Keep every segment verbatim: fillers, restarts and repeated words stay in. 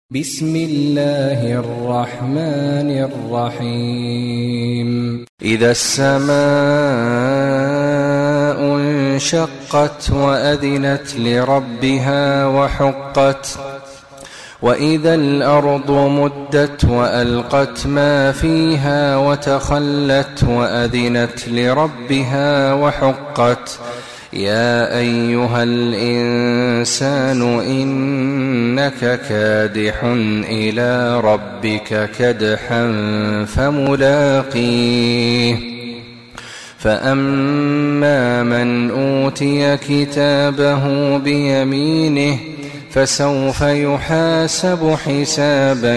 بسم الله الرحمن الرحيم إذا السماء انشقت وأذنت لربها وحقت وإذا الأرض مدت وألقت ما فيها وتخلت وأذنت لربها وحقت يا أيها الإنسان إنك كادح إلى ربك كدحا فملاقيه فأما من أوتي كتابه بيمينه فسوف يحاسب حسابا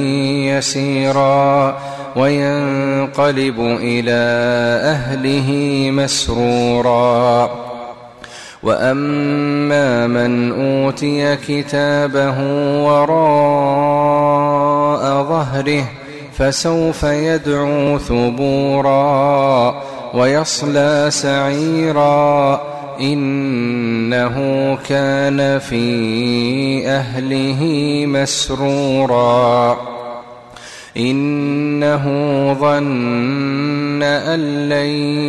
يسيرا وينقلب إلى أهله مسرورا وأما من أوتي كتابه وراء ظهره فسوف يدعو ثبورا ويصلى سعيرا إنه كان في أهله مسرورا إنه ظن أن لن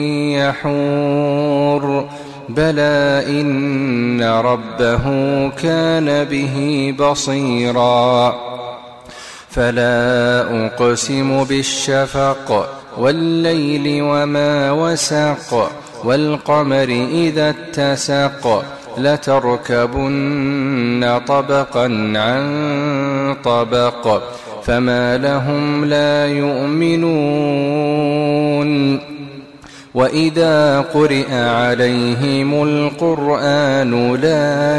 يحور بلى إن ربه كان به بصيرا فلا أقسم بالشفق والليل وما وسق والقمر إذا اتسق لتركبن طبقا عن طبق فما لهم لا يؤمنون وإذا قرئ عليهم القرآن لا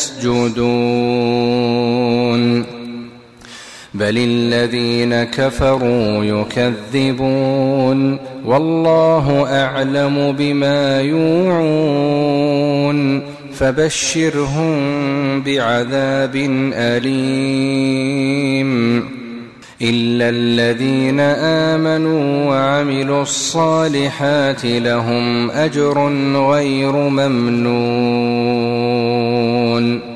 يسجدون بل الذين كفروا يكذبون والله أعلم بما يوعون فبشرهم بعذاب أليم إلا الذين آمنوا وعملوا الصالحات لهم أجر غير ممنون.